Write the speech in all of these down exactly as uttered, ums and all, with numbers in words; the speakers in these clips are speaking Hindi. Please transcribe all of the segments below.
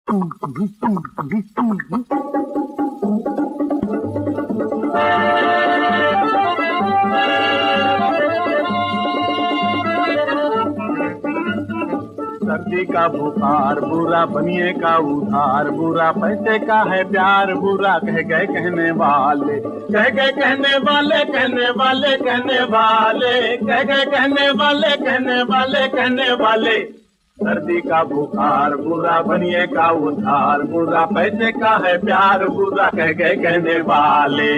सर्दी का बुखार बुरा, बनिए का उधार बुरा, पैसे का है प्यार बुरा, कह गए कहने वाले, कह गए कहने वाले, कहने वाले कहने वाले, कह गए कहने वाले, कहने वाले कहने वाले। सर्दी का बुखार बुरा, बनिए का उधार बुरा, पैसे का है प्यार बुरा, कह गए कहने वाले।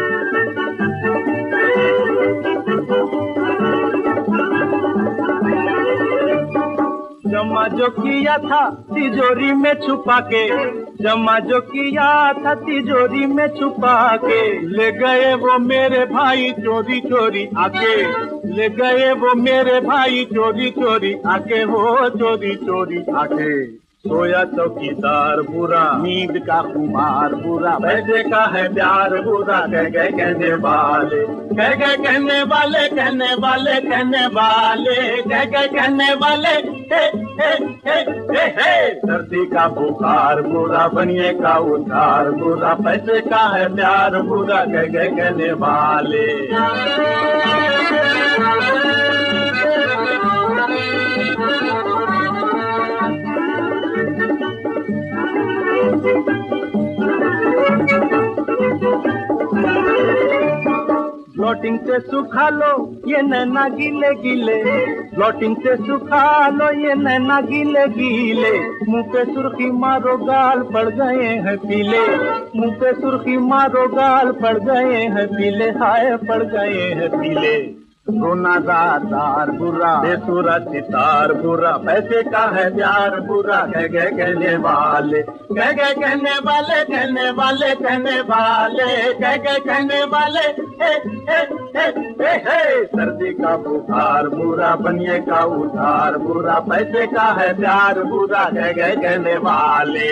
जमा जो किया था तिजोरी में छुपा के, जमा जो किया था तिजोरी में छुपा के, ले गए वो मेरे भाई चोरी चोरी आके, ले गए वो मेरे भाई चोरी चोरी आके, हो चोरी चोरी आके। सोया चौकीदार बुरा, नींद का खुमार बुरा, पैसे का है प्यार बुरा, कह गए कहने वाले, कह गए कहने वाले, कहने वाले कहने वाले, कह गए कहने वाले। हे हे हे हे हे। सर्दी का बुखार बुरा, बनिए का उधार बुरा, पैसे का है प्यार बुरा, कह गए कहने वाले। फ्लोटिंग से सुखा लो ये नैना गीले गीले, फ्लोटिंग से सुखा लो ये नैना गीले गीले, मुंह पे सुर्खी मारो गाल पड़ गए हैं पीले, मुंह पे सुर्खी मारो गाल पड़ गए हैं पीले, हाय पड़ गए हैं पीले। सोना दार बुरा, बेसुरा सितार बुरा, पैसे का है प्यार बुरा, कह गए कहने वाले, कह गए कहने वाले, कहने वाले कहने वाले, कह गए कहने वाले। हे हे हे हे हे। सर्दी का बुखार बुरा, बनिए का उधार बुरा, पैसे का है प्यार बुरा, कह गए कहने वाले।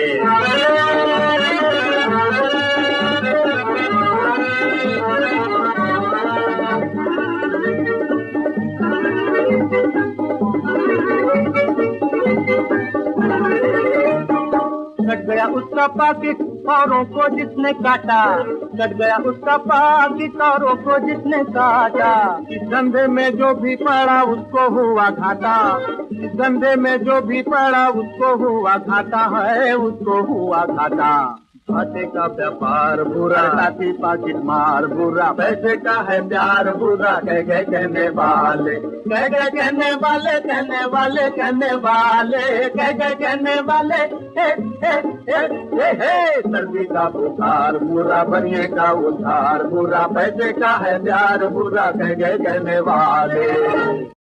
कट गया उसका पाकिट औरों को जिसने काटा, कट गया उसका पाकिट औरों को जिसने काटा, इस धंधे में जो भी पड़ा उसको हुआ घाटा, इस धंधे में जो भी पड़ा उसको हुआ घाटा है, उसको हुआ घाटा। घाटे का व्यापार बुरा, साथी पाकिट मार बुरा, पैसे का है प्यार बुरा, कह गए कहने वाले, कह गए कहने वाले, कहने वाले कहने वाले, कह गए कहने वाले। हे हे हे हे हे। सर्दी का बुखार बुरा, बनिए का उधार बुरा, पैसे का है प्यार बुरा, कह गए कहने वाले।